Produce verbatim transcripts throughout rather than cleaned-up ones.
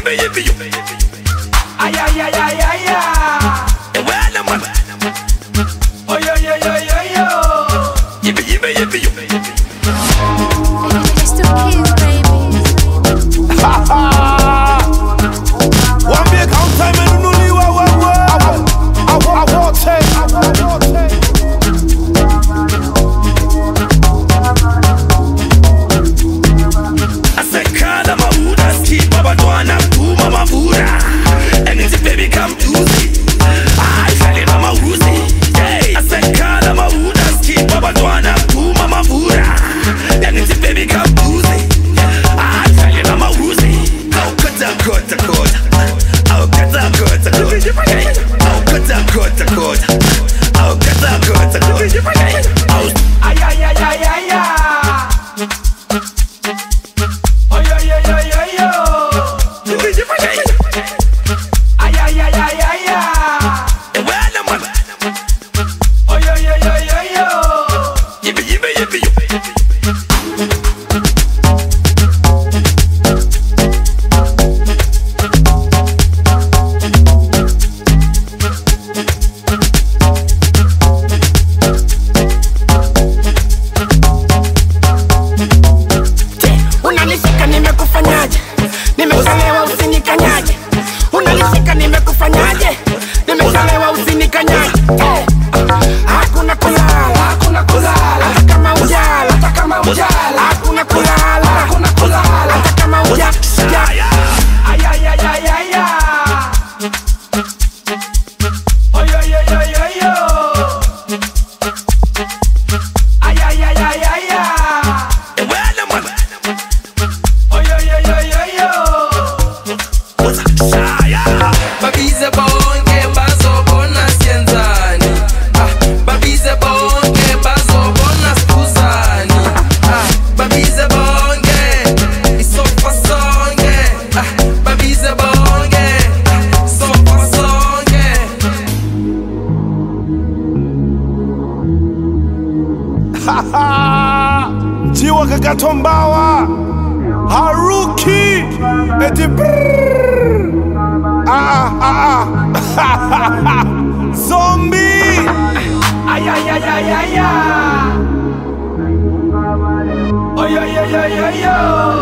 yippee yippee you. Ay ay ay ay ay ay. And where the man? Oh yo yo yo yo yo. Yippee yippee yippee you. It's the kids, baby. Ha ha. One big count time and no leave. Wow wow wow. I I I want take. I want take. I said, "Kala mahuda, ski baba doana tu mama buda, and it's baby come Tuesday. I fell in mama woozy. I said, "Kala mahuda, ski baba doana tu mama buda, and it's baby come Tuesday. I fell in mama woozy. I'll cut that cut the cut. I'll cut that cut the cut. I'll cut that cut the cut. I'll cut that cut the cut. Ay ay ay ay ay ay. Oh yo yo yo yo yo. Ay ay ay ay ay ay. And where the man? Oh yo yo yo yo yo. Yippee yippee yippee you. Unanishika nimekufanyaje? Nimechelewa usinikanyaje. Unanishika nimekufanyaje? Nimechelewa usinikanyaje. Eh. Hakuna kulala, hakuna kulala. Hata kama ujala, hata kama ujala. Hakuna kulala, hakuna kulala. Hata kama ujala. Ay ay ay ay ay ay. Oh yo yo yo yo yo. Ay ay ay ay ay ay. And where the man? Oh yo yo yo yo yo. What's up? Shaya. Babize bonke bazobona sienzani. Ah, babize bonke bazobona sikuzani. Ah, babize bonke isofa sonke. Ah, babize bonke isofa sonke. Ha ha. Jiwa kakatombawa. Haruki. Eti brrrr. Ah ah ah. Zombie. Ay ay ay ay ay ay. Oh yo yo yo yo yo.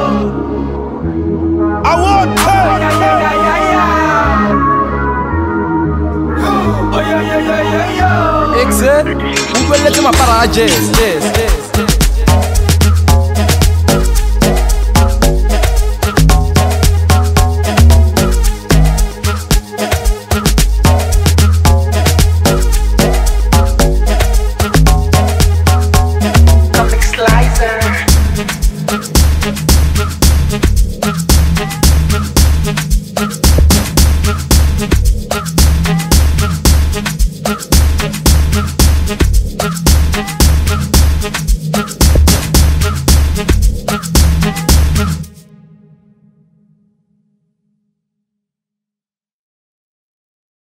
I want Ay take. ay ay ay ay ay. Oh yo yo yo yo yo. Exe, umpeleke mapara jazz, jazz, jazz. Comic Slicer. It's